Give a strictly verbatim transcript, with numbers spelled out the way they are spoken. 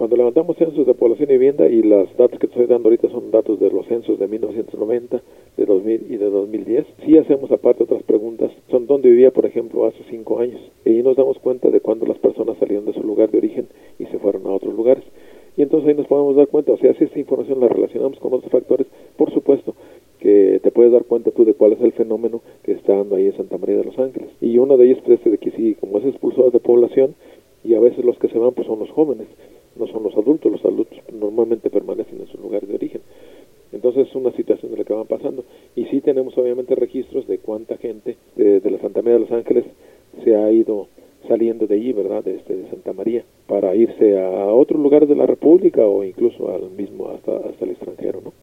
cuando levantamos censos de población y vivienda, y los datos que te estoy dando ahorita son datos de los censos de mil novecientos noventa, de dos mil y de dos mil diez, sí hacemos aparte otras preguntas, son dónde vivía, por ejemplo, hace cinco años, y nos damos cuenta de cuándo las personas salieron de su lugar de origen y se fueron a otros lugares. Y entonces ahí nos podemos dar cuenta, o sea, si esta información la relacionamos con otros factores, por supuesto que te puedes dar cuenta tú de cuál es el fenómeno que está dando ahí en Santa María de los Ángeles. Y uno de ellos es este de que sí, como es expulsado de población, y a veces los que se van pues son los jóvenes, no son los adultos, los adultos normalmente permanecen en su lugar de origen. Entonces es una situación de la que van pasando. Y sí tenemos obviamente registros de cuánta gente de, de la Santa María de los Ángeles se ha ido saliendo de allí, ¿verdad?, de, este, de Santa María, para irse a otros lugares de la República o incluso al mismo hasta, hasta el extranjero.